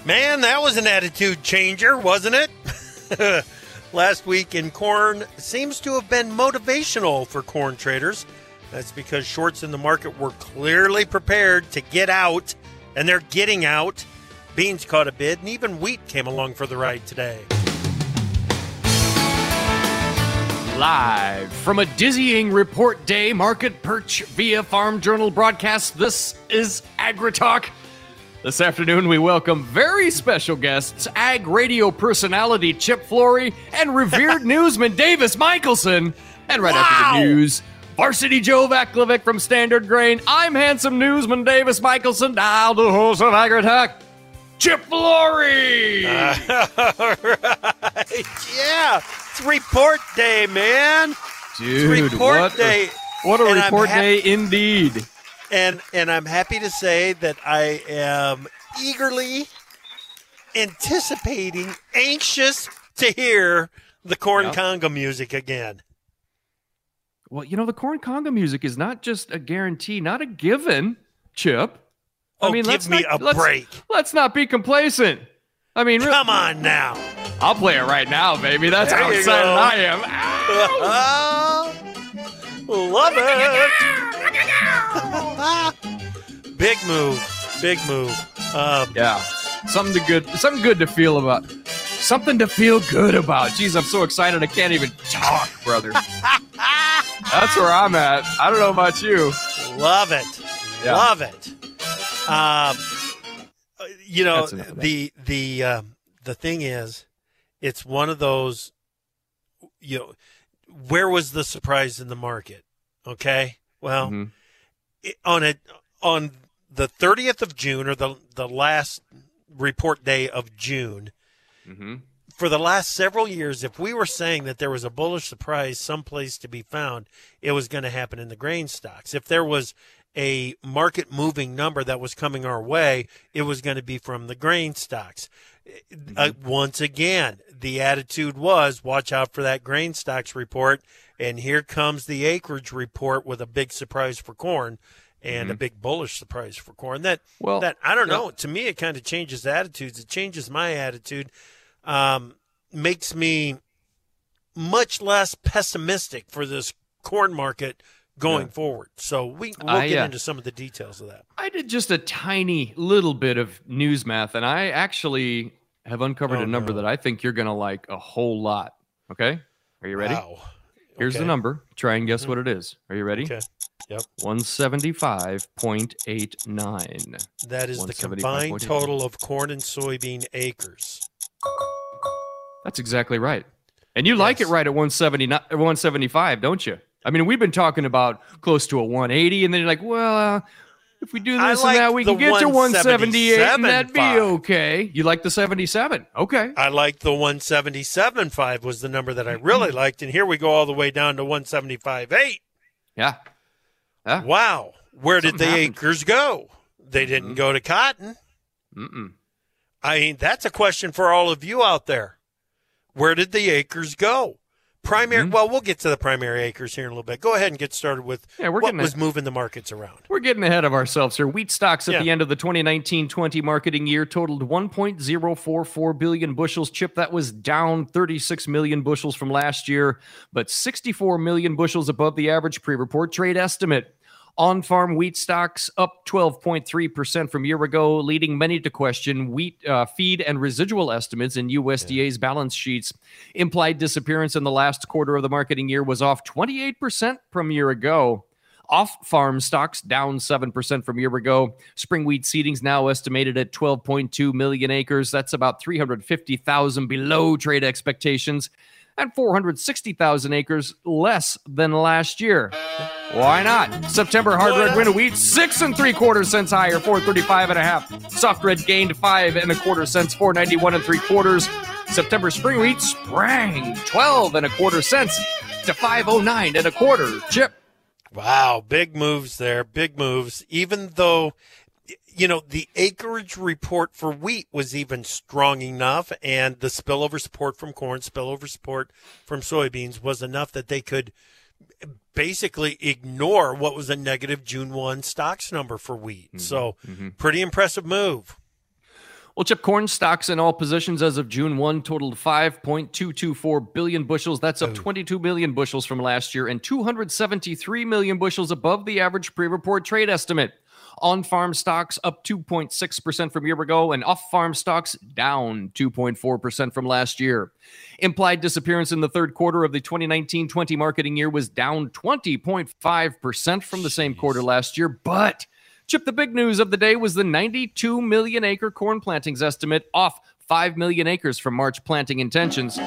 Man, that was an attitude changer, wasn't it? Last week in corn seems to have been motivational for corn traders. That's because shorts in the market were clearly prepared to get out, and they're getting out. Beans caught a bid, and even wheat came along for the ride today. Live from a dizzying report day market perch via Farm Journal broadcast, this is AgriTalk. This afternoon, we welcome very special guests, Ag Radio personality Chip Flory and revered newsman Davis Michelson. And right after the news, Varsity Joe Vaclavic from Standard Grain. I'm handsome newsman Davis Michelson, now the host of AgriTalk, Chip Flory. All right, yeah. It's report day, man. Dude, it's report day. What a report day indeed. And I'm happy to say that I am eagerly anticipating, anxious to hear the corn conga music again. Well, you know, the corn conga music is not just a guarantee, not a given, Chip. I mean, give me a break. Let's not be complacent. I mean, come on now. I'll play it right now, baby. That's how excited I am. Love it. Big move. Yeah. Something good to feel about. Something to feel good about. Jeez, I'm so excited I can't even talk, brother. That's where I'm at. I don't know about you. Love it. Yeah. Love it. You know, the thing is, it's one of those, you know, where was the surprise in the market? Okay. Well, on the 30th of June, or the last report day of June, for the last several years, if we were saying that there was a bullish surprise someplace to be found, it was going to happen in the grain stocks. If there was a market moving number that was coming our way, it was going to be from the grain stocks. Once again, the attitude was, watch out for that grain stocks report. And here comes the acreage report with a big surprise for corn and a big bullish surprise for corn. That I don't know. To me, it kind of changes attitudes. It changes my attitude, makes me much less pessimistic for this corn market going forward. So we'll get into some of the details of that. I did just a tiny little bit of news math, and I actually have uncovered a number that I think you're going to like a whole lot. Okay? Are you ready? Wow. Here's the number. Try and guess what it is. Are you ready? Okay. Yep. 175.89. That is the combined total of corn and soybean acres. That's exactly right. And you like it right at 175, don't you? I mean, we've been talking about close to a 180, and then you're like, well, if we do this and that, we can get to 178, and that'd be okay. You like the 77? Okay. I like the 177.5 was the number that I really liked, and here we go all the way down to 175.8. Yeah. Wow. Where did the acres go? They didn't go to cotton. I mean, that's a question for all of you out there. Where did the acres go? Primary. Well, we'll get to the primary acres here in a little bit. Go ahead and get started with what was moving the markets around. We're getting ahead of ourselves here. Wheat stocks at the end of the 2019-20 marketing year totaled 1.044 billion bushels. Chip, that was down 36 million bushels from last year, but 64 million bushels above the average pre-report trade estimate. On-farm wheat stocks up 12.3% from a year ago, leading many to question wheat feed and residual estimates in USDA's balance sheets. Implied disappearance in the last quarter of the marketing year was off 28% from a year ago. Off-farm stocks down 7% from a year ago. Spring wheat seedings now estimated at 12.2 million acres. That's about 350,000 below trade expectations and 460,000 acres less than last year. Why not? September hard red winter wheat 6 3/4 cents higher, 435.5. Soft red gained 5 1/4 cents, 491 3/4. September spring wheat sprang 12 1/4 cents to 509 1/4. Chip. Wow, big moves there, big moves. Even though, you know, the acreage report for wheat was even strong enough, and the spillover support from corn, spillover support from soybeans was enough that they could basically ignore what was a negative June 1 stocks number for wheat. So pretty impressive move. Well, Chip, corn stocks in all positions as of June 1 totaled 5.224 billion bushels. That's up 22 million bushels from last year and 273 million bushels above the average pre-report trade estimate. On-farm stocks up 2.6% from a year ago, and off-farm stocks down 2.4% from last year. Implied disappearance in the third quarter of the 2019-20 marketing year was down 20.5% from the same quarter last year, but Chip, the big news of the day was the 92 million acre corn plantings estimate, off 5 million acres from March planting intentions.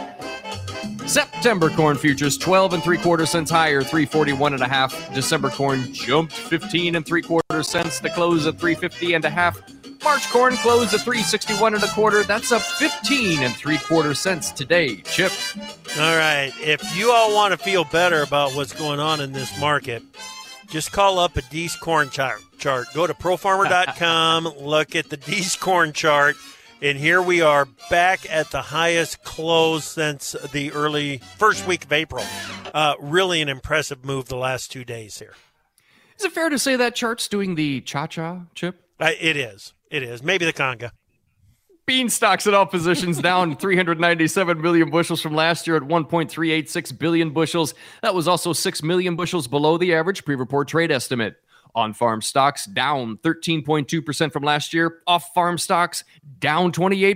September corn futures 12 3/4 cents higher, 341.5. December corn jumped 15 3/4 cents to close at 350.5. March corn closed at 361 1/4. That's up 15 3/4 cents today. Chip. All right. If you all want to feel better about what's going on in this market, just call up a Deese corn chart. Go to profarmer.com, look at the Deese corn chart, and here we are back at the highest close since the early first week of April. Really an impressive move the last 2 days here. Is it fair to say that chart's doing the cha-cha, Chip? It is. Maybe the conga. Bean stocks at all positions down 397 million bushels from last year at 1.386 billion bushels. That was also 6 million bushels below the average pre-report trade estimate. On-farm stocks down 13.2% from last year. Off-farm stocks down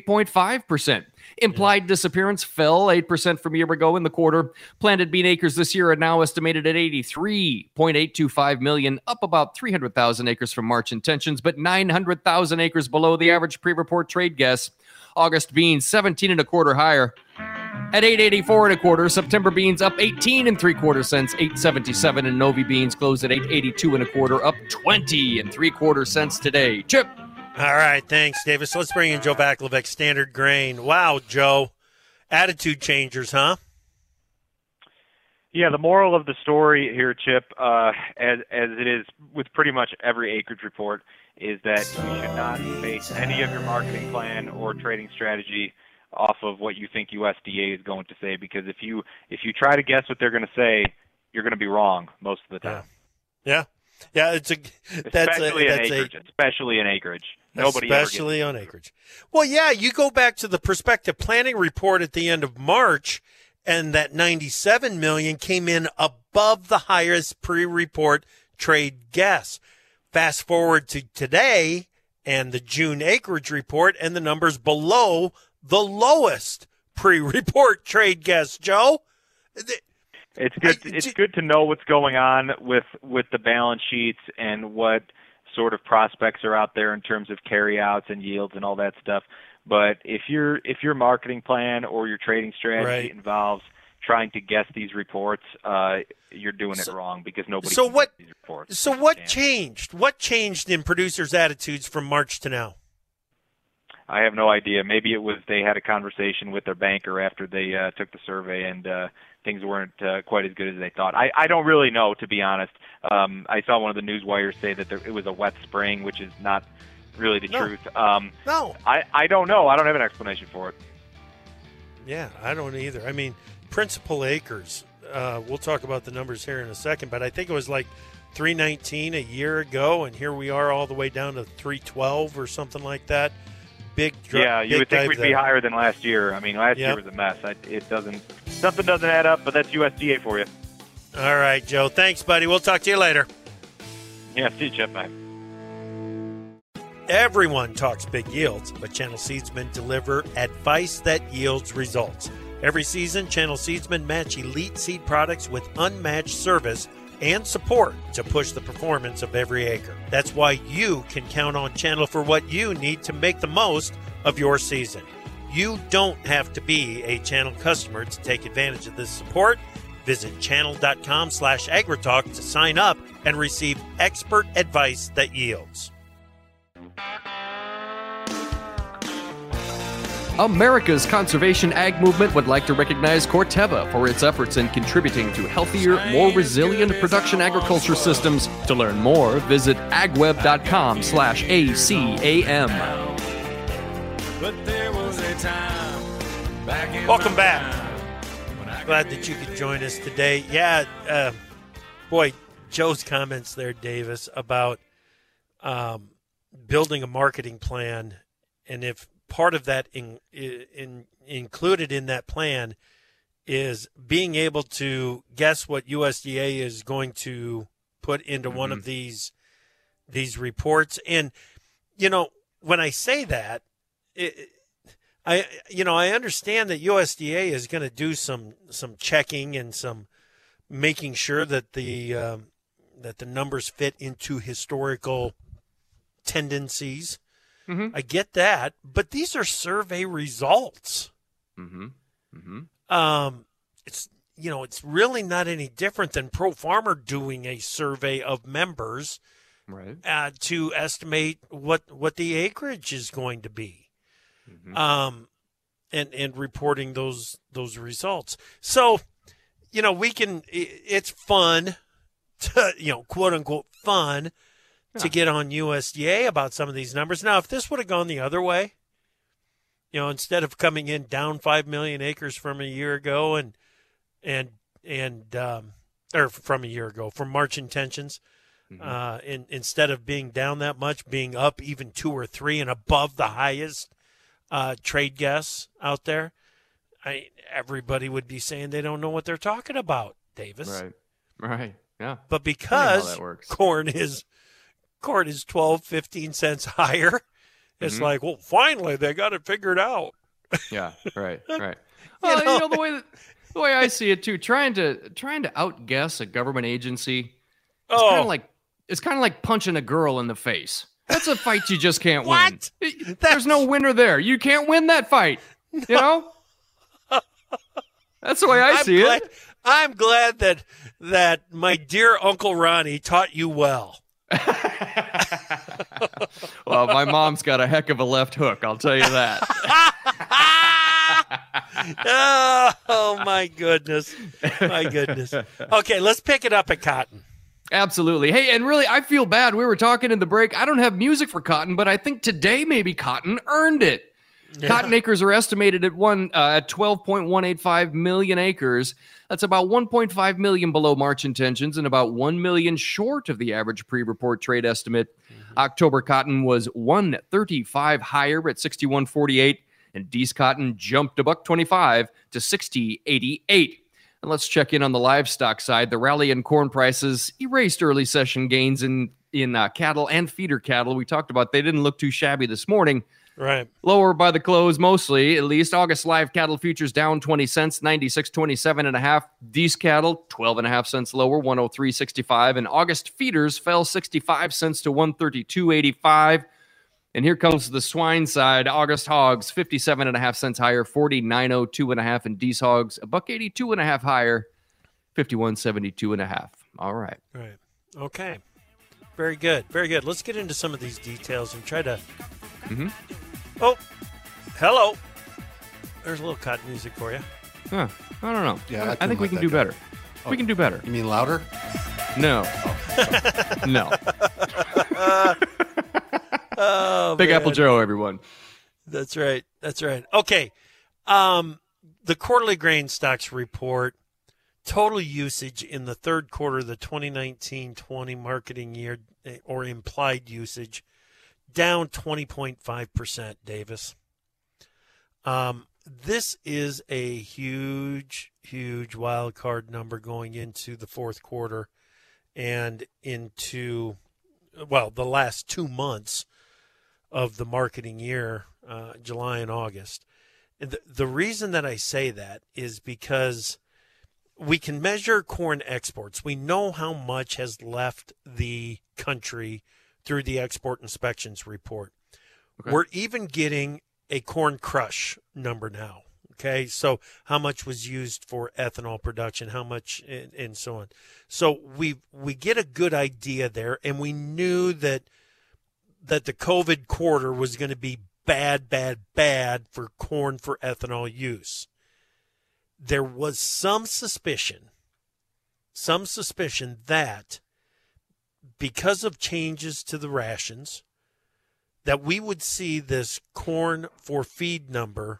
28.5%. Implied disappearance fell 8% from a year ago in the quarter. Planted bean acres this year are now estimated at 83.825 million, up about 300,000 acres from March intentions, but 900,000 acres below the average pre-report trade guess. August beans 17 1/4 higher at 884 1/4. September beans up 18 3/4 cents, 877, and Novi beans closed at 882 1/4, up 20 3/4 cents today. Chip. All right, thanks, Davis. Let's bring in Joe Vaclavec, Standard Grain. Wow, Joe, attitude changers, huh? Yeah, the moral of the story here, Chip, as it is with pretty much every acreage report, is that you should not base any of your marketing plan or trading strategy off of what you think USDA is going to say, because if you try to guess what they're going to say, you're going to be wrong most of the time. Yeah. Especially in acreage. Especially on acreage. Well, yeah, you go back to the prospective planning report at the end of March, and that 97 million came in above the highest pre-report trade guess. Fast forward to today and the June acreage report, and the numbers below the lowest pre-report trade guess. Joe, it's good. It's good to know what's going on with the balance sheets and what sort of prospects are out there in terms of carryouts and yields and all that stuff. But if your marketing plan or your trading strategy involves trying to guess these reports, you're doing it wrong, because nobody can guess these reports. So what changed? What changed in producers' attitudes from March to now? I have no idea. Maybe it was they had a conversation with their banker after they took the survey, and things weren't quite as good as they thought. I don't really know, to be honest. I saw one of the news wires say that it was a wet spring, which is not really the truth. No. I don't know. I don't have an explanation for it. Yeah, I don't either. I mean, principal acres, we'll talk about the numbers here in a second, but I think it was like 319 a year ago, and here we are all the way down to 312 or something like that. You would think we'd be higher than last year. I mean, last year was a mess. Something doesn't add up, but that's USDA for you. All right, Joe. Thanks, buddy. We'll talk to you later. Yeah, see you, Chip. Bye. Everyone talks big yields, but Channel Seedsmen deliver advice that yields results. Every season, Channel Seedsmen match elite seed products with unmatched service and support to push the performance of every acre. That's why you can count on Channel for what you need to make the most of your season. You don't have to be a Channel customer to take advantage of this support. Visit channel.com/agritalk to sign up and receive expert advice that yields. America's conservation ag movement would like to recognize Corteva for its efforts in contributing to healthier, more resilient production agriculture systems. To learn more, visit agweb.com/ACAM. Welcome back. Glad that you could join us today. Yeah, boy, Joe's comments there, Davis, about building a marketing plan, and if part of that included in that plan is being able to guess what USDA is going to put into one of these reports. And, when I say that, I understand that USDA is going to do some checking and some making sure that the numbers fit into historical tendencies. I get that, but these are survey results. It's really not any different than Pro Farmer doing a survey of members, right, to estimate what the acreage is going to be, and reporting those results. So, it's fun to, quote unquote fun, to get on USDA about some of these numbers. Now, if this would have gone the other way, instead of coming in down 5 million acres from a year ago or from a year ago, from March intentions, instead of being down that much, being up even 2 or 3 and above the highest trade guess out there, everybody would be saying they don't know what they're talking about, Davis. Right. Yeah. But because corn is 12, 15 cents higher, it's like, well, finally they got it figured out. Yeah, right. Well, the way I see it too, trying to outguess a government agency, it's kind of like punching a girl in the face. That's a fight you just can't win. There's no winner there. You can't win that fight. No. That's the way I see it. I'm glad that my dear Uncle Ronnie taught you well. Well, my mom's got a heck of a left hook, I'll tell you that. Oh, my goodness. Okay, let's pick it up at cotton. Absolutely. Hey, and really, I feel bad. We were talking in the break. I don't have music for cotton, but I think today maybe cotton earned it. Yeah. Cotton acres are estimated at 12.185 million acres. That's about 1.5 million below March intentions and about 1 million short of the average pre-report trade estimate. October cotton was 135 higher at 61.48, and Dees cotton jumped $1.25 to 60.88. And let's check in on the livestock side. The rally in corn prices erased early session gains in cattle and feeder cattle. We talked about they didn't look too shabby this morning. Right. Lower by the close, mostly, at least. August live cattle futures down 20 cents, 96.27.5. Dees cattle, 12.5 cents lower, 103.65. And August feeders fell 65 cents to 132.85. And here comes the swine side. August hogs, 57.5 cents higher, 49.02.5. And Dees hogs, $1.82.5 higher, 51.72.5. All right. Right. Okay. Very good. Very good. Let's get into some of these details and try to... Oh, hello. There's a little cotton music for you. Huh. I don't know. Yeah, I think we can do better. Oh, we can do better. You mean louder? No. Oh, no. Big man. Apple Joe, everyone. That's right. Okay. The quarterly grain stocks report, total usage in the third quarter of the 2019-20 marketing year, or implied usage, down 20.5%, Davis. This is a huge, huge wild card number going into the fourth quarter and into, the last 2 months of the marketing year, July and August. The reason that I say that is because we can measure corn exports. We know how much has left the country through the export inspections report. Okay. We're even getting a corn crush number now. Okay, so how much was used for ethanol production, how much, and so on. So we get a good idea there, and we knew that the COVID quarter was going to be bad for corn for ethanol use. There was some suspicion that because of changes to the rations, that we would see this corn for feed number,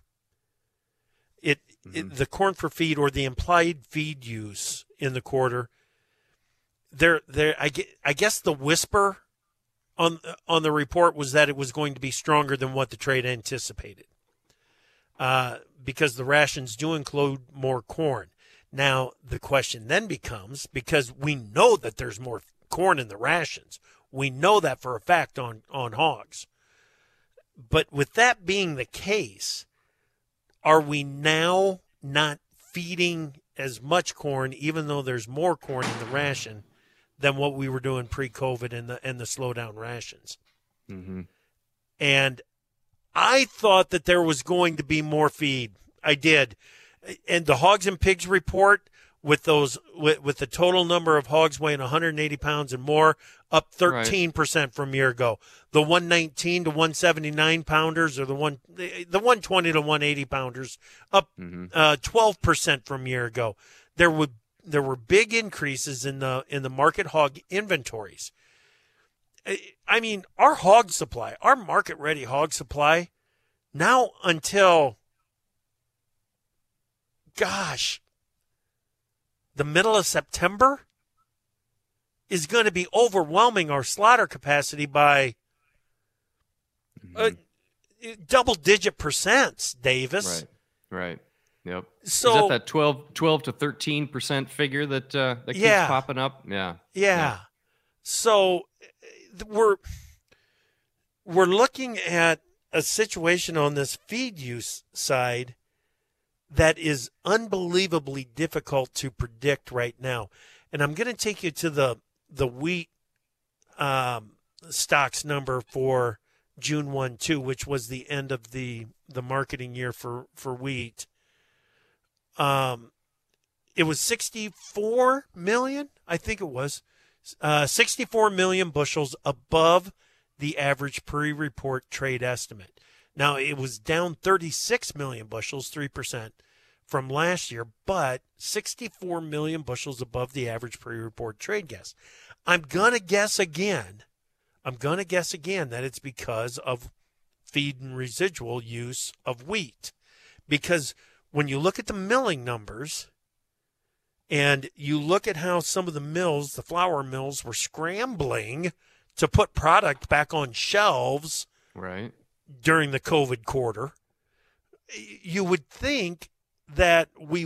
the corn for feed or the implied feed use in the quarter, I guess the whisper on the report was that it was going to be stronger than what the trade anticipated, because the rations do include more corn. Now the question then becomes, because we know that there's more corn in the rations, we know that for a fact on hogs. But with that being the case, are we now not feeding as much corn, even though there's more corn in the ration, than what we were doing pre-COVID and the slowdown rations? Mm-hmm. And I thought that there was going to be more feed. I did. And the Hogs and Pigs report, with the total number of hogs weighing 180 pounds and more, up 13% from a year ago. The 119 to 179 pounders, or the 120 to 180 pounders, up 12% from a year ago. There were big increases in the market hog inventories. I mean, our hog supply, our market ready hog supply, now until, the middle of September, is going to be overwhelming our slaughter capacity by double-digit percents, Davis. Right. Yep. So is that 12 to 13% figure that keeps popping up? Yeah. So we're looking at a situation on this feed use side that is unbelievably difficult to predict right now. And I'm going to take you to the wheat stocks number for June 1-2, which was the end of the marketing year for wheat. It was 64 million, I think it was, 64 million bushels above the average pre-report trade estimate. Now, it was down 36 million bushels, 3%, from last year, but 64 million bushels above the average pre-report trade guess. I'm going to guess again that it's because of feed and residual use of wheat. Because when you look at the milling numbers and you look at how some of the mills, the flour mills, were scrambling to put product back on shelves during the COVID quarter, you would think that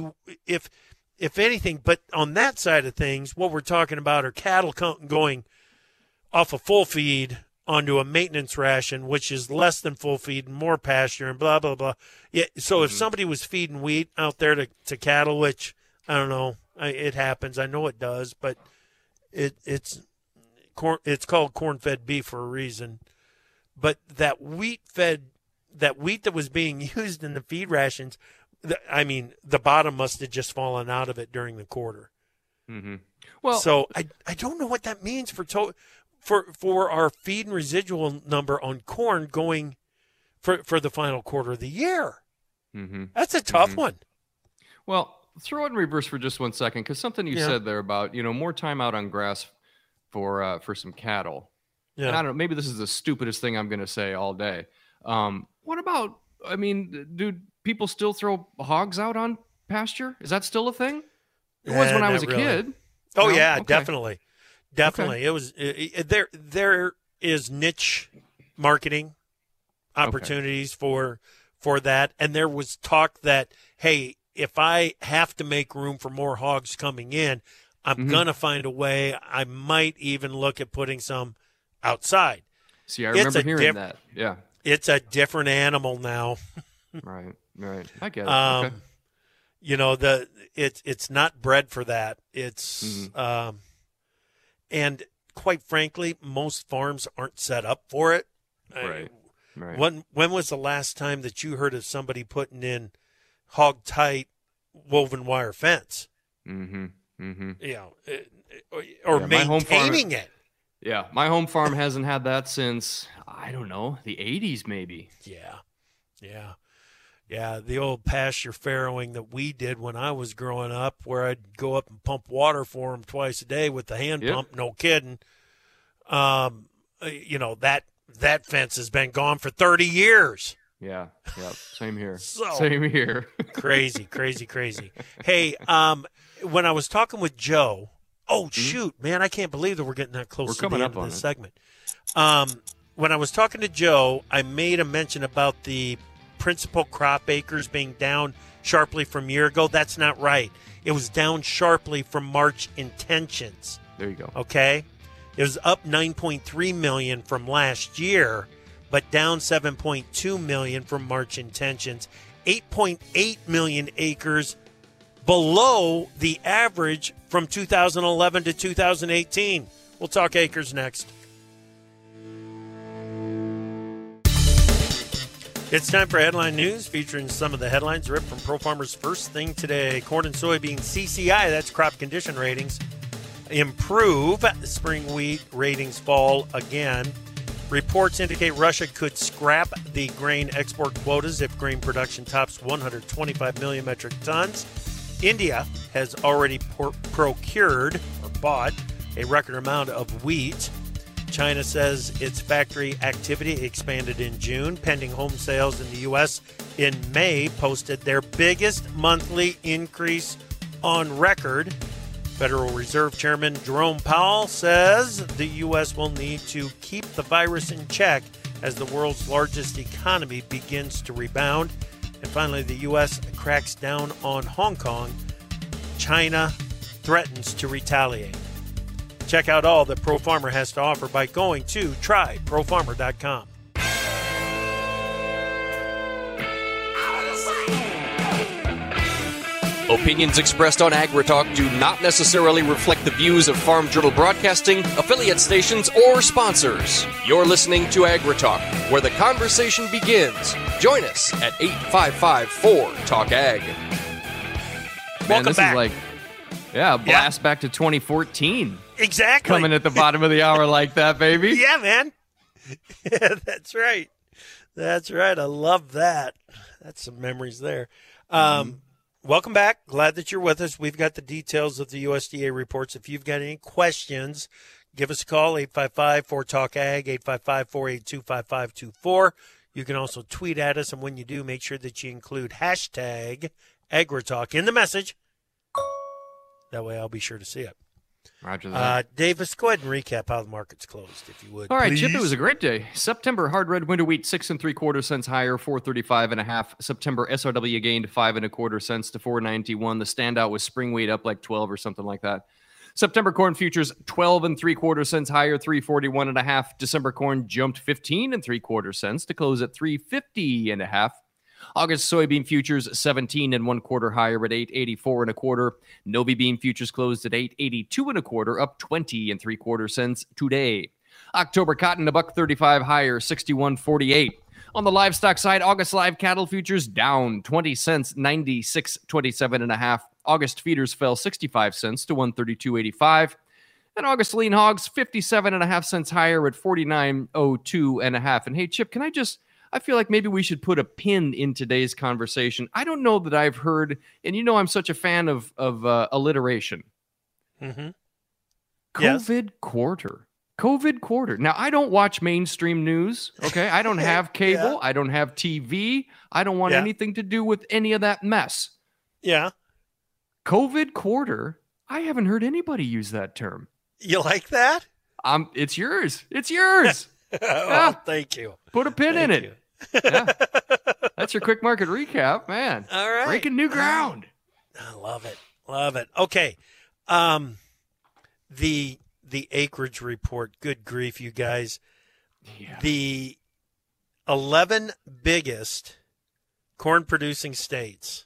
if anything, but on that side of things, what we're talking about are cattle going off a full feed onto a maintenance ration, which is less than full feed and more pasture and blah, blah, blah. Yeah. So if somebody was feeding wheat out there to cattle, which I don't know, it happens. I know it does, but it's called corn-fed beef for a reason. But that wheat that was being used in the feed rations, the bottom must have just fallen out of it during the quarter. Mm-hmm. Well, so I don't know what that means for our feed and residual number on corn going for the final quarter of the year. Mm-hmm. That's a tough one. Well, throw it in reverse for just 1 second, because something you said there about more time out on grass for some cattle. Yeah. And I don't know, maybe this is the stupidest thing I'm going to say all day. What about? Do people still throw hogs out on pasture? Is that still a thing? It was when I was a kid. Oh, yeah, okay. Definitely. Okay. It was there is niche marketing opportunities for that. And there was talk that, hey, if I have to make room for more hogs coming in, I'm going to find a way. I might even look at putting some outside. See, I remember hearing that. Yeah. It's a different animal now. Right. I get it. Okay. It's not bred for that. It's and quite frankly, most farms aren't set up for it. Right. When was the last time that you heard of somebody putting in hog tight woven wire fence? Mm-hmm. Or maintaining it. Yeah, my home farm hasn't had that since, I don't know, the 80s maybe. Yeah, the old pasture farrowing that we did when I was growing up, where I'd go up and pump water for them twice a day with the hand pump, no kidding. That fence has been gone for 30 years. Yeah, same here. Same here. Crazy. Hey, when I was talking with Joe, shoot, man, I can't believe that we're getting that close to the end of this segment. When I was talking to Joe, I made a mention about the principal crop acres being down sharply from a year ago. That's not right. It was down sharply from March intentions. There you go. Okay? It was up 9.3 million from last year, but down 7.2 million from March intentions. 8.8 million acres below the average from 2011 to 2018. We'll talk acres next. It's time for Headline News, featuring some of the headlines ripped from Pro Farmer's First Thing Today. Corn and soybean CCI, that's crop condition ratings, improve. Spring wheat ratings fall again. Reports indicate Russia could scrap the grain export quotas if grain production tops 125 million metric tons. India has already procured or bought a record amount of wheat. China says its factory activity expanded in June. Pending home sales in the U.S. in May posted their biggest monthly increase on record. Federal Reserve Chairman Jerome Powell says the U.S. will need to keep the virus in check as the world's largest economy begins to rebound. And finally, the U.S. cracks down on Hong Kong. China threatens to retaliate. Check out all that Pro Farmer has to offer by going to tryprofarmer.com. Opinions expressed on AgriTalk do not necessarily reflect the views of Farm Journal Broadcasting, affiliate stations, or sponsors. You're listening to AgriTalk, where the conversation begins. Join us at 855-4-TALK-AG. Man, this is like, blast back to 2014. Exactly. Coming at the bottom of the hour like that, baby. Yeah, man. Yeah, that's right. That's right. I love that. That's some memories there. Welcome back. Glad that you're with us. We've got the details of the USDA reports. If you've got any questions, give us a call, 855-4-TALK-AG, 855-482-5524. You can also tweet at us, and when you do, make sure that you include hashtag AgriTalk in the message. That way I'll be sure to see it. Roger that. Davis, go ahead and recap how the market's closed, if you would. All right, please. Chip, it was a great day. September hard red winter wheat 6 3/4 cents higher, 435.5. September SRW gained 5 1/4 cents to 491. The standout was spring wheat up like 12 or something like that. September corn futures 12 3/4 cents higher, 341.5. December corn jumped 15 3/4 cents to close at 350.5. August soybean futures 17 1/4 higher at 884 1/4. Novi bean futures closed at 882 1/4, up 20 3/4 cents today. October cotton $1.35 higher, 61.48. On the livestock side, August live cattle futures down 20 cents, 96.27.5. August feeders fell 65 cents to 132.85. And August lean hogs 57.5 cents higher at 49.02.5. And hey, Chip, I feel like maybe we should put a pin in today's conversation. I don't know that I've heard, and you know I'm such a fan of alliteration. Mm-hmm. COVID quarter. COVID quarter. Now, I don't watch mainstream news, okay? I don't have cable. Yeah. I don't have TV. I don't want anything to do with any of that mess. Yeah. COVID quarter. I haven't heard anybody use that term. You like that? It's yours. It's yours. Well, thank you. Put a pin in it. Yeah. That's your quick market recap, man. All right. Breaking new ground. I love it. Love it. Okay. The acreage report. Good grief, you guys. Yeah. The 11 biggest corn producing states.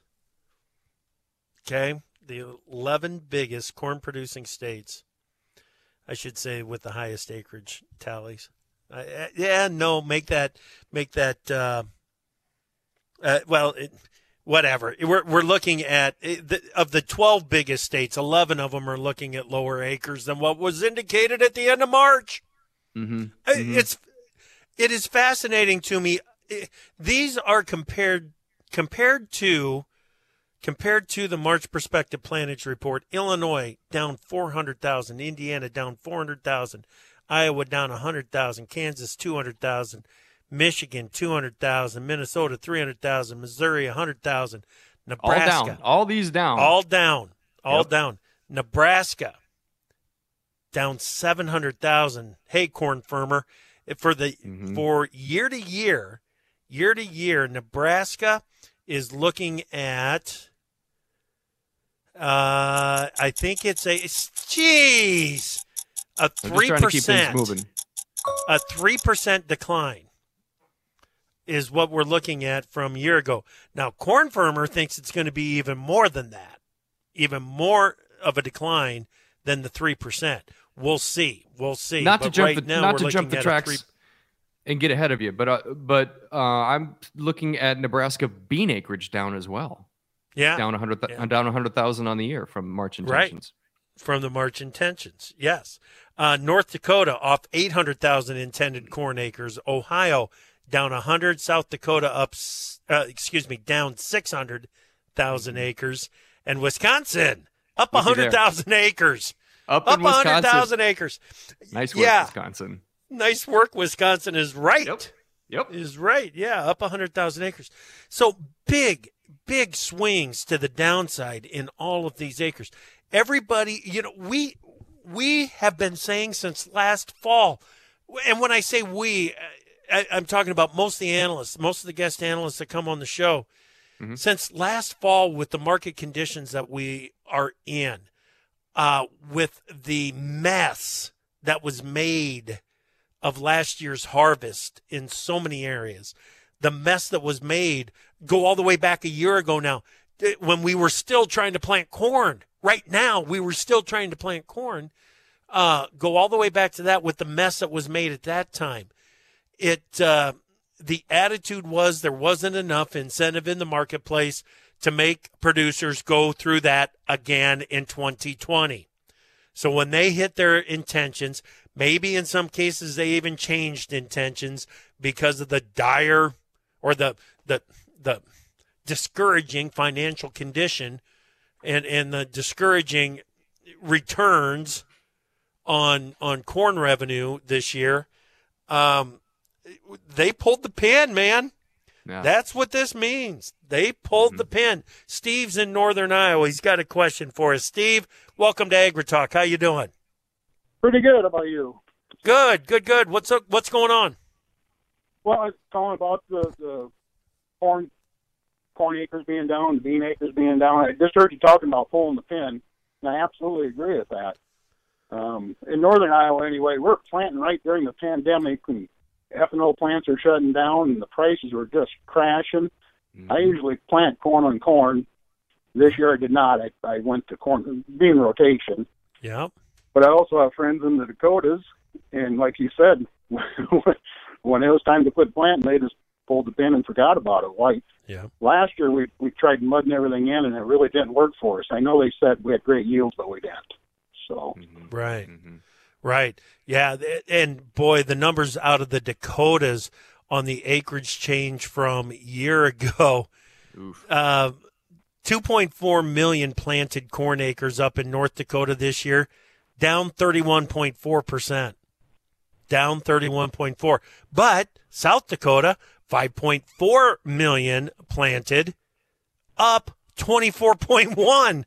Okay? The 11 biggest corn producing states. I should say with the highest acreage tallies. Make that. Whatever. We're looking at of the 12 biggest states, 11 of them are looking at lower acres than what was indicated at the end of March. Mm-hmm. Mm-hmm. It is fascinating to me. These are compared to the March Prospective Plantage Report. Illinois down 400,000, Indiana down 400,000. Iowa down 100,000, Kansas 200,000, Michigan 200,000, Minnesota 300,000, Missouri 100,000, Nebraska all down, all these down, all down. Nebraska down 700,000. Hey, corn firmer, for year to year, Nebraska is looking at. I think it's a 3%. A 3% decline is what we're looking at from a year ago. Now, Corn Firmer thinks it's going to be even more than that, even more of a decline than the 3%. We'll see. Not to jump the tracks and get ahead of you, but I'm looking at Nebraska bean acreage down as well. Yeah, down 100,000 on the year from March intentions. Right, from the March intentions. Yes, North Dakota off 800,000 intended corn acres. Ohio down 100. South Dakota down 600,000 acres, and Wisconsin up 100,000 acres. Up 100,000 acres. Nice work, Wisconsin. Nice work, Wisconsin is right. Yep. Is right. Yeah, up 100,000 acres. So big swings to the downside in all of these acres. Everybody, we have been saying since last fall, and when I say we, I'm talking about most of the analysts, most of the guest analysts that come on the show, since last fall with the market conditions that we are in, with the mess that was made of last year's harvest in so many areas, the mess that was made, go all the way back a year ago now, when we were still trying to plant corn. Right now, we were still trying to plant corn. Go all the way back to that with the mess that was made at that time. The attitude was there wasn't enough incentive in the marketplace to make producers go through that again in 2020. So when they hit their intentions, maybe in some cases they even changed intentions because of the dire or the discouraging financial condition and the discouraging returns on corn revenue this year. They pulled the pin, man. Yeah. That's what this means. They pulled the pin. Steve's in Northern Iowa. He's got a question for us. Steve, welcome to AgriTalk. How you doing? Pretty good. How about you? Good. What's going on? Well, I was calling about the corn acres being down, the bean acres being down. I just heard you talking about pulling the pin, and I absolutely agree with that. In Northern Iowa, anyway, we're planting right during the pandemic, and ethanol plants are shutting down, and the prices were just crashing. I usually plant corn on corn. This year I did not. I went to corn bean rotation. Yeah. But I also have friends in the Dakotas, and like you said, when it was time to quit planting, they just pulled the pin and forgot about it. Last year we tried mudding everything in, and it really didn't work for us. I know they said we had great yields, but we didn't. So Right. Yeah, and boy, the numbers out of the Dakotas on the acreage change from a year ago. 2.4 million planted corn acres up in North Dakota this year, down 31.4%. Down 31.4%. But South Dakota, 5.4 million planted, up 24.1%.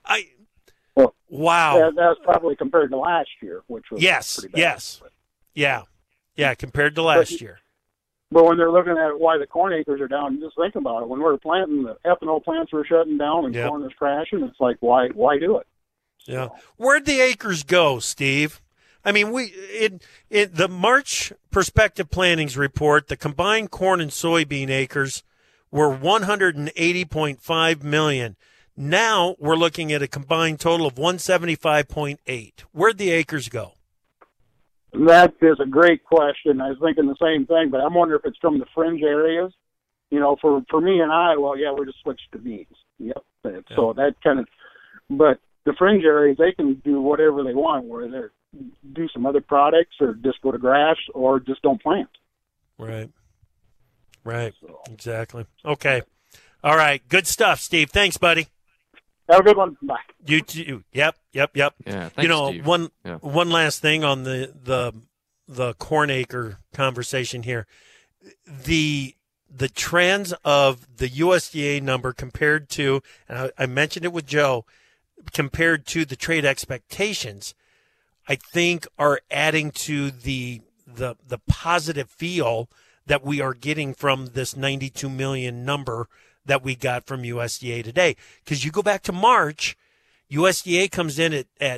Wow. That's probably compared to last year, which was pretty bad. Yeah, compared to last year. But when they're looking at why the corn acres are down, just think about it. When we were planting, the ethanol plants were shutting down and corn was crashing. It's like, why do it? Yeah. Where'd the acres go, Steve? I mean, in the March Prospective Plantings report, the combined corn and soybean acres were 180.5 million. Now we're looking at a combined total of 175.8. Where'd the acres go? That is a great question. I was thinking the same thing, but I'm wondering if it's from the fringe areas. For me in Iowa, we just switched to beans. Yep. So that kind of, but the fringe areas, they can do whatever they want, where they do some other products or just go to grass or just don't plant. Right. So. Exactly. Okay. All right. Good stuff, Steve. Thanks, buddy. Have a good one. Bye. You too. Yep. Yeah, thanks, Steve. One last thing on the corn acre conversation here. The trends of the USDA number compared to, and I mentioned it with Joe, compared to the trade expectations I think are adding to the positive feel that we are getting from this 92 million number that we got from USDA today. Because you go back to March, USDA comes in at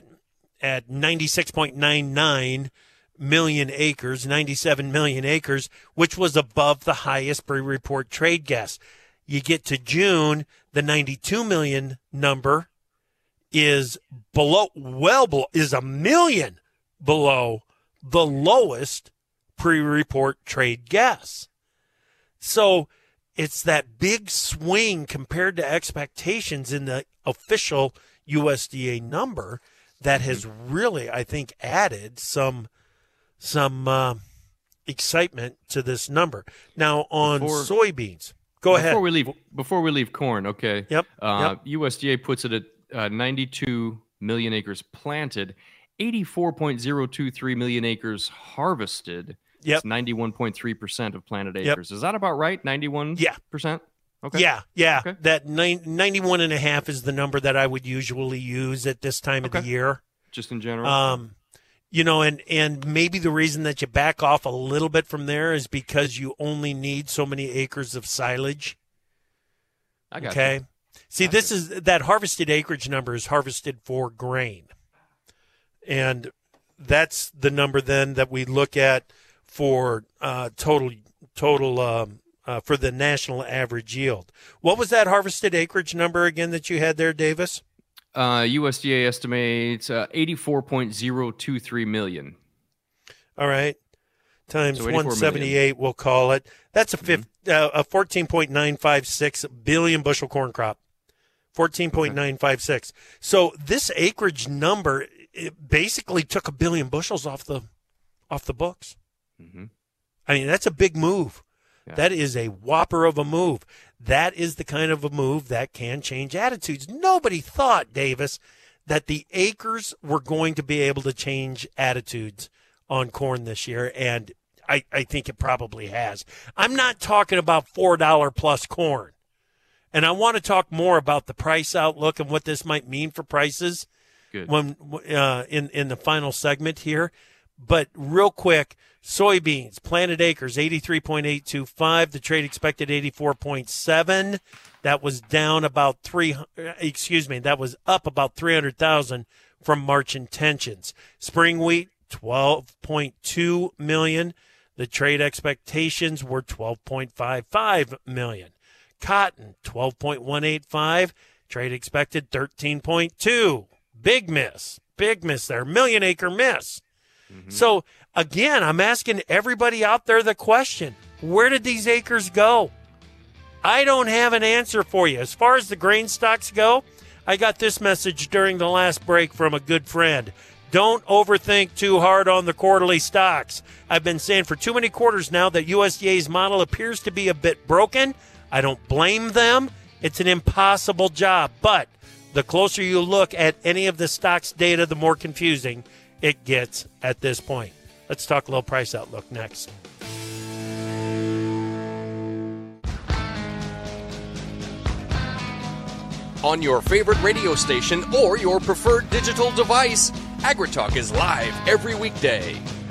96.99 million acres, 97 million acres, which was above the highest pre-report trade guess. You get to June, the 92 million number is is a million below the lowest pre-report trade guess. So it's that big swing compared to expectations in the official USDA number that has really, I think, added some excitement to this number. Now on soybeans, go ahead. Before we leave corn, okay. Yep. USDA puts it at 92 million acres planted, 84.023 million acres harvested. Yep. It's 91.3% of planted acres. Is that about right? 91%? Yeah. Okay. Yeah. Okay. That 91.5 is the number that I would usually use at this time of the year. Just in general. And maybe the reason that you back off a little bit from there is because you only need so many acres of silage. I got okay. you. See, this is that harvested acreage number is harvested for grain. And that's the number then that we look at for total for the national average yield. What was that harvested acreage number again that you had there, Davis? USDA estimates 84.023 million. All right. Times 178, we'll call it. That's a 14.956 billion bushel corn crop. 14.956. So this acreage number basically took 1 billion bushels off the books. Mm-hmm. I mean, that's a big move. Yeah. That is a whopper of a move. That is the kind of a move that can change attitudes. Nobody thought, Davis, that the acres were going to be able to change attitudes on corn this year, and I think it probably has. I'm not talking about $4 plus corn, and I want to talk more about the price outlook and what this might mean for prices when in the final segment here. But real quick, soybeans, planted acres, 83.825. The trade expected 84.7. That was down about that was up about 300,000 from March intentions. Spring wheat, 12.2 million. The trade expectations were 12.55 million. Cotton, 12.185. Trade expected 13.2. Big miss there. Million acre miss. Mm-hmm. So, again, I'm asking everybody out there the question, where did these acres go? I don't have an answer for you. As far as the grain stocks go, I got this message during the last break from a good friend. Don't overthink too hard on the quarterly stocks. I've been saying for too many quarters now that USDA's model appears to be a bit broken. I don't blame them. It's an impossible job. But the closer you look at any of the stocks data, the more confusing it gets at this point. Let's talk low price outlook next. On your favorite radio station or your preferred digital device, AgriTalk is live every weekday.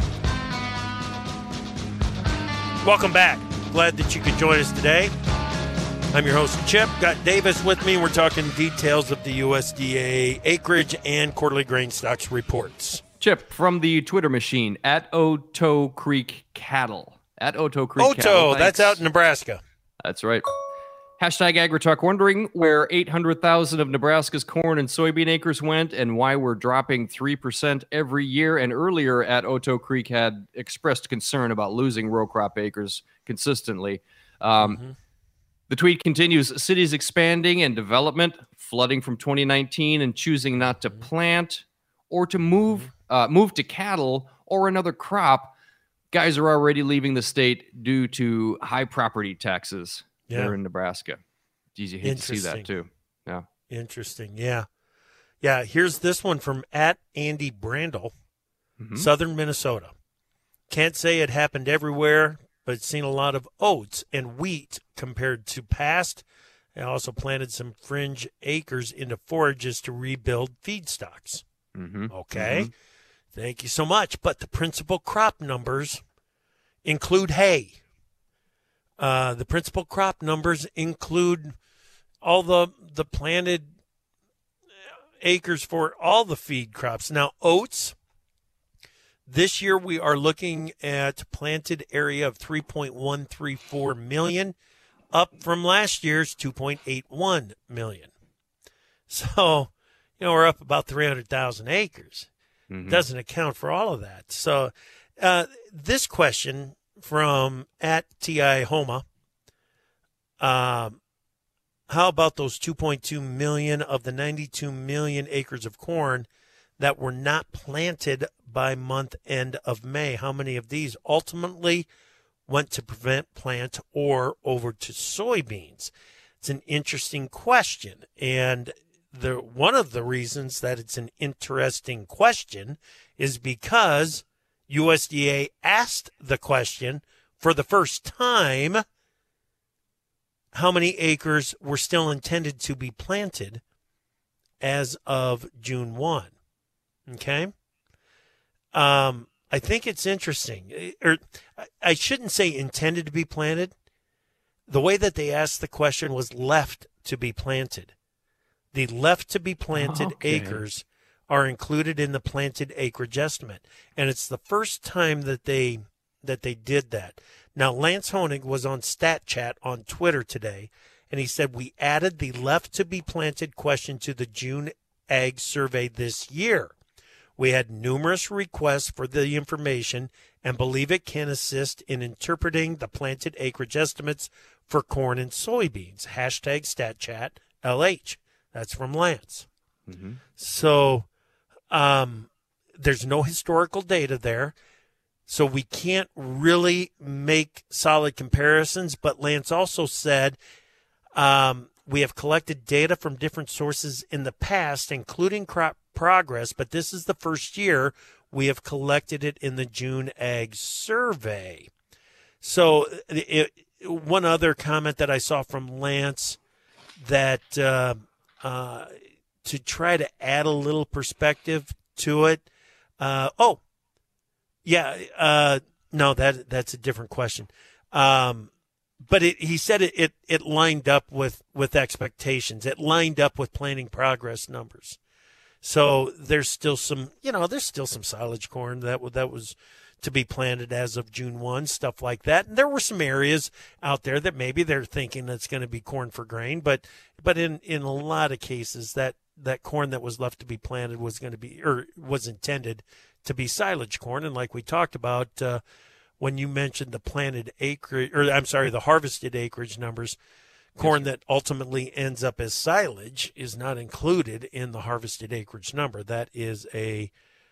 Welcome back. Glad that you could join us today. I'm your host, Chip. Got Davis with me. We're talking details of the USDA acreage and quarterly grain stocks reports. Chip, from the Twitter machine, at Oto Creek Cattle. At Oto Creek Cattle. Oto, that's out in Nebraska. That's right. Hashtag AgriTalk wondering where 800,000 of Nebraska's corn and soybean acres went and why we're dropping 3% every year. And earlier at Oto Creek had expressed concern about losing row crop acres consistently. The tweet continues, cities expanding and development, flooding from 2019 and choosing not to plant or to move to cattle or another crop. Guys are already leaving the state due to high property taxes here in Nebraska. Geez, you hate to see that too. Yeah. Interesting. Yeah. Yeah. Here's this one from at Andy Brandel, Southern Minnesota. Can't say it happened everywhere, but seen a lot of oats and wheat compared to past. I also planted some fringe acres into forages to rebuild feedstocks. Okay. Thank you so much. But the principal crop numbers include hay. The principal crop numbers include all the planted acres for all the feed crops. Now, oats, this year we are looking at planted area of 3.134 million, up from last year's 2.81 million. So, we're up about 300,000 acres. Mm-hmm. Doesn't account for all of that. So, this question from @TI Homa, how about those 2.2 million of the 92 million acres of corn that were not planted by month end of May? How many of these ultimately went to prevent plant or over to soybeans? It's an interesting question. And one of the reasons that it's an interesting question is because USDA asked the question for the first time, how many acres were still intended to be planted as of June 1. Okay? I think it's interesting. Or I shouldn't say intended to be planted. The way that they asked the question was left to be planted. The left to be planted acres are included in the planted acreage estimate. And it's the first time that they did that. Now, Lance Honig was on StatChat on Twitter today, and he said, we added the left to be planted question to the June Ag Survey this year. We had numerous requests for the information and believe it can assist in interpreting the planted acreage estimates for corn and soybeans. Hashtag StatChatLH. That's from Lance. Mm-hmm. So there's no historical data there. So we can't really make solid comparisons. But Lance also said we have collected data from different sources in the past, including crop progress, but this is the first year we have collected it in the June Ag Survey. So one other comment that I saw from Lance that to try to add a little perspective to it. No, that's a different question. But he said it lined up with expectations. It lined up with planting progress numbers. So there's still some silage corn that was to be planted as of June 1, stuff like that. And there were some areas out there that maybe they're thinking that's going to be corn for grain, but in a lot of cases that corn that was left to be planted was going to be, or was intended to be silage corn. And like we talked about, when you mentioned the the harvested acreage numbers, corn that ultimately ends up as silage is not included in the harvested acreage number. That is a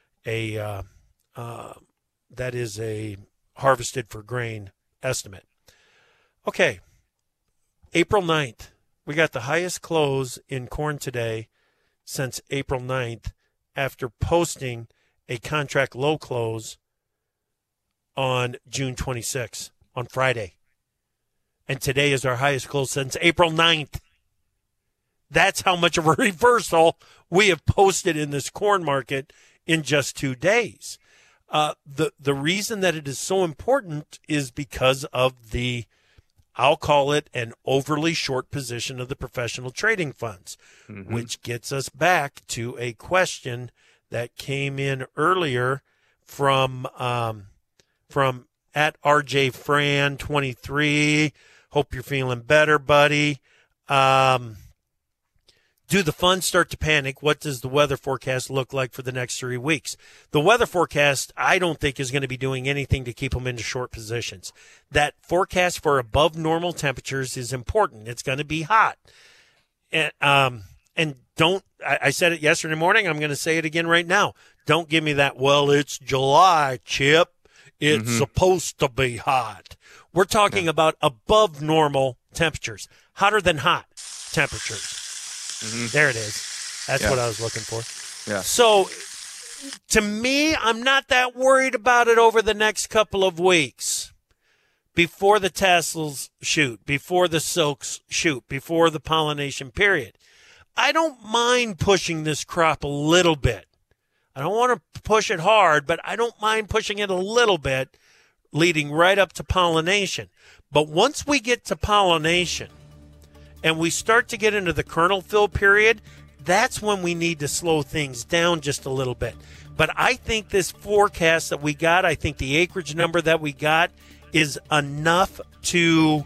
harvested for grain estimate. Okay, April 9th, we got the highest close in corn today since April 9th after posting a contract low close on June 26th, on Friday. And today is our highest close since April 9th. That's how much of a reversal we have posted in this corn market in just 2 days. The reason that it is so important is because of I'll call it an overly short position of the professional trading funds, mm-hmm. which gets us back to a question that came in earlier from at RJ Fran 23. Hope you're feeling better, buddy. Do the funds start to panic? What does the weather forecast look like for the next 3 weeks? The weather forecast, I don't think, is going to be doing anything to keep them into short positions. That forecast for above normal temperatures is important. It's going to be hot. And I said it yesterday morning. I'm going to say it again right now. Don't give me that, well, it's July, Chip. It's mm-hmm. supposed to be hot. We're talking about above normal temperatures, hotter than hot temperatures. Mm-hmm. There it is. That's what I was looking for. Yeah. So, to me, I'm not that worried about it over the next couple of weeks. Before the tassels shoot, before the silks shoot, before the pollination period. I don't mind pushing this crop a little bit. I don't want to push it hard, but I don't mind pushing it a little bit, leading right up to pollination. But once we get to pollination and we start to get into the kernel fill period, that's when we need to slow things down just a little bit. But I think this forecast that we got, I think the acreage number that we got is enough to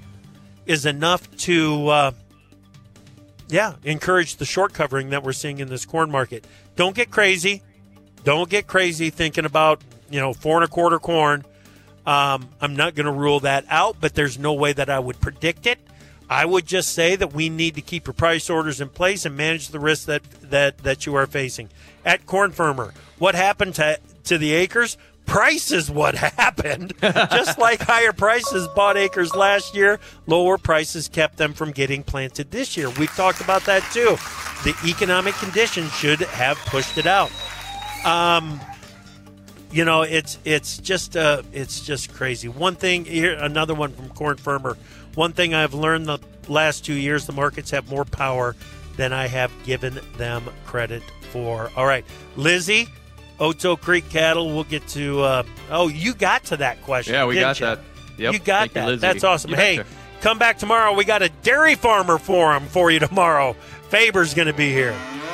encourage the short covering that we're seeing in this corn market. Don't get crazy. Don't get crazy thinking about, 4 1/4 corn. I'm not going to rule that out, but there's no way that I would predict it. I would just say that we need to keep your price orders in place and manage the risk that you are facing. At Corn Firmer, what happened to the acres? Price is what happened. Just like higher prices bought acres last year, lower prices kept them from getting planted this year. We've talked about that too. The economic conditions should have pushed it out. It's just crazy. One thing here, another one from Corn Firmer. One thing I've learned the last 2 years, the markets have more power than I have given them credit for. All right, Lizzie, Oto Creek cattle. We'll get to. You got to that question. Yeah, we got you? that. Yep. You got that. You, that's awesome. Hey, come back tomorrow. We got a dairy farmer forum for you tomorrow. Faber's going to be here.